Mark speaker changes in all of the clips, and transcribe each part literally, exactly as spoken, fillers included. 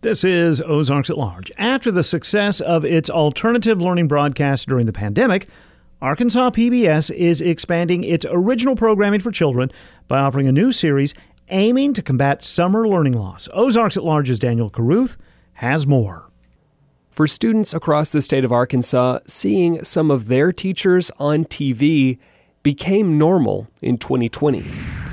Speaker 1: This is Ozarks at Large. After the success of its alternative learning broadcast during the pandemic, Arkansas P B S is expanding its original programming for children by offering a new series aiming to combat summer learning loss. Ozarks at Large's Daniel Carruth has more.
Speaker 2: For students across the state of Arkansas, seeing some of their teachers on T V became normal in twenty twenty.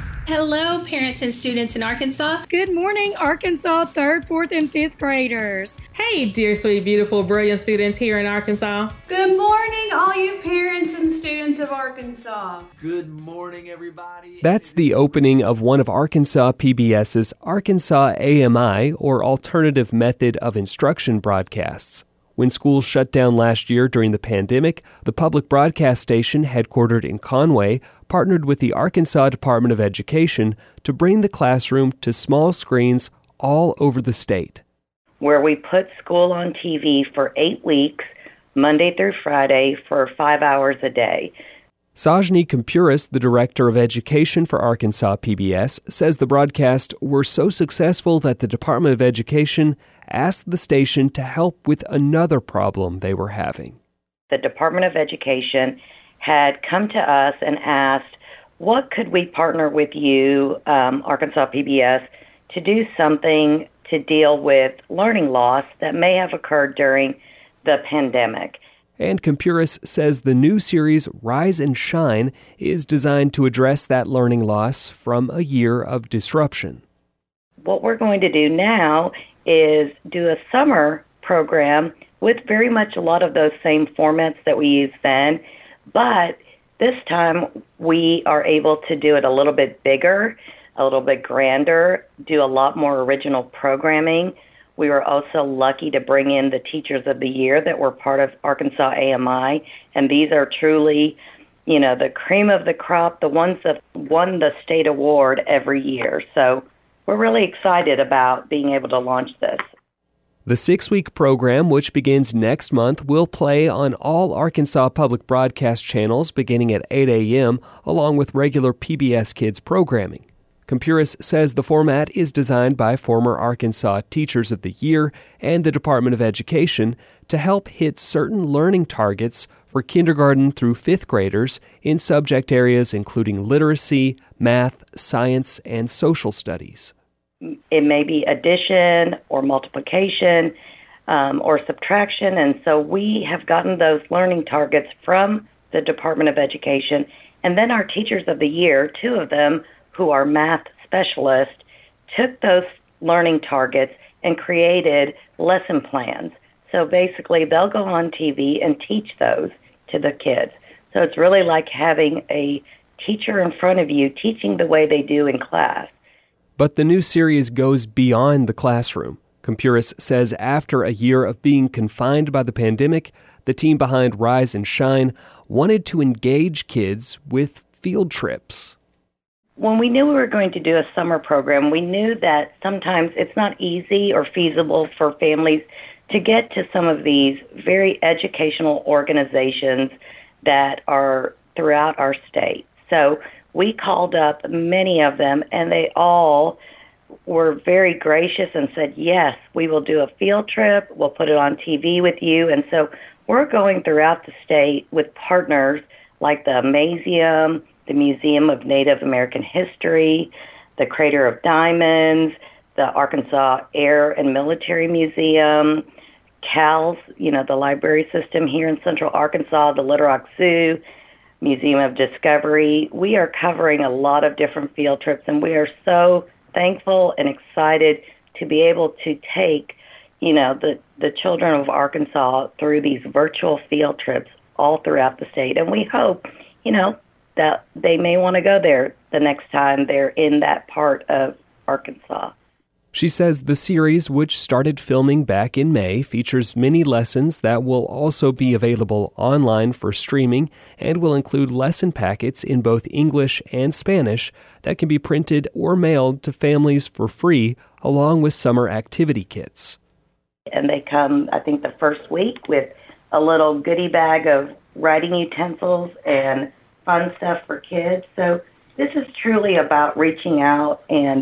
Speaker 3: Hello, parents and students in Arkansas.
Speaker 4: Good morning, Arkansas third, fourth, and fifth graders.
Speaker 5: Hey, dear, sweet, beautiful, brilliant students here in Arkansas.
Speaker 6: Good morning, all you parents and students of Arkansas.
Speaker 7: Good morning, everybody.
Speaker 2: That's the opening of one of Arkansas PBS's Arkansas A M I, or Alternative Method of Instruction broadcasts. When schools shut down last year during the pandemic, the public broadcast station, headquartered in Conway, partnered with the Arkansas Department of Education to bring the classroom to small screens all over the state.
Speaker 8: Where we put school on T V for eight weeks, Monday through Friday, for five hours a day.
Speaker 2: Sajni Kampuris, the Director of Education for Arkansas P B S, says the broadcasts were so successful that the Department of Education asked the station to help with another problem they were having.
Speaker 8: The Department of Education had come to us and asked, what could we partner with you, um, Arkansas P B S, to do something to deal with learning loss that may have occurred during the pandemic.
Speaker 2: And Kampuris says the new series, Rise and Shine, is designed to address that learning loss from a year of disruption.
Speaker 8: What we're going to do now is do a summer program with very much a lot of those same formats that we used then, but this time we are able to do it a little bit bigger, a little bit grander, do a lot more original programming. We were also lucky to bring in the Teachers of the Year that were part of Arkansas A M I, and these are truly, you know, the cream of the crop, the ones that won the state award every year. So we're really excited about being able to launch this.
Speaker 2: The six-week program, which begins next month, will play on all Arkansas public broadcast channels beginning at eight a.m., along with regular P B S Kids programming. Kampuris says the format is designed by former Arkansas Teachers of the Year and the Department of Education to help hit certain learning targets for kindergarten through fifth graders in subject areas including literacy, math, science, and social studies.
Speaker 8: It may be addition or multiplication um, or subtraction, and so we have gotten those learning targets from the Department of Education, and then our Teachers of the Year, two of them who are math specialists, took those learning targets and created lesson plans. So basically, they'll go on T V and teach those to the kids. So it's really like having a teacher in front of you teaching the way they do in class.
Speaker 2: But the new series goes beyond the classroom. Kampuris says after a year of being confined by the pandemic, the team behind Rise and Shine wanted to engage kids with field trips.
Speaker 8: When we knew we were going to do a summer program, we knew that sometimes it's not easy or feasible for families to get to some of these very educational organizations that are throughout our state. So we called up many of them, and they all were very gracious and said, yes, we will do a field trip. We'll put it on T V with you. And so we're going throughout the state with partners like the Amazium, the Museum of Native American History, the Crater of Diamonds, the Arkansas Air and Military Museum, C A L S, you know, the library system here in Central Arkansas, the Little Rock Zoo, Museum of Discovery. We are covering a lot of different field trips, and we are so thankful and excited to be able to take, you know, the, the children of Arkansas through these virtual field trips all throughout the state. And we hope, you know, that they may want to go there the next time they're in that part of Arkansas.
Speaker 2: She says the series, which started filming back in May, features many lessons that will also be available online for streaming and will include lesson packets in both English and Spanish that can be printed or mailed to families for free, along with summer activity kits.
Speaker 8: And they come, I think, the first week with a little goodie bag of writing utensils and fun stuff for kids. So this is truly about reaching out and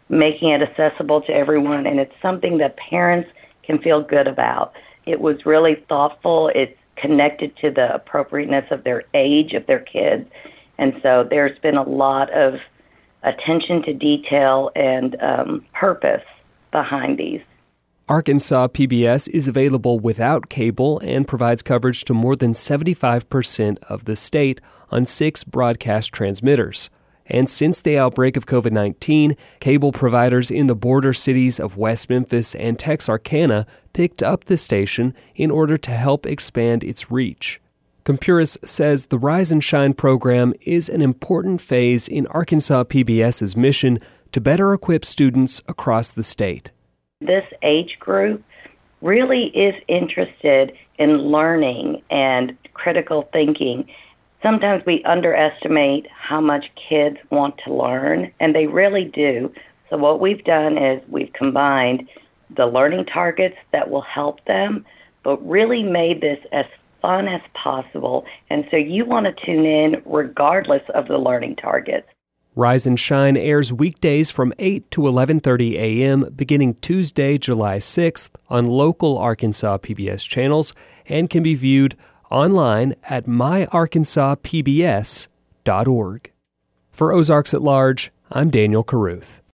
Speaker 8: making it accessible to everyone, and it's something that parents can feel good about. It was really thoughtful. It's connected to the appropriateness of their age, of their kids, and so there's been a lot of attention to detail and um, purpose behind these.
Speaker 2: Arkansas P B S is available without cable and provides coverage to more than seventy-five percent of the state on six broadcast transmitters. And since the outbreak of covid nineteen, cable providers in the border cities of West Memphis and Texarkana picked up the station in order to help expand its reach. Compuris says the Rise and Shine program is an important phase in Arkansas PBS's mission to better equip students across the state.
Speaker 8: This age group really is interested in learning and critical thinking. Sometimes we underestimate how much kids want to learn, and they really do. So what we've done is we've combined the learning targets that will help them, but really made this as fun as possible. And so you want to tune in regardless of the learning targets.
Speaker 2: Rise and Shine airs weekdays from eight to eleven thirty a.m. beginning Tuesday, July sixth on local Arkansas P B S channels and can be viewed online at my arkansas p b s dot org. For Ozarks at Large, I'm Daniel Caruth.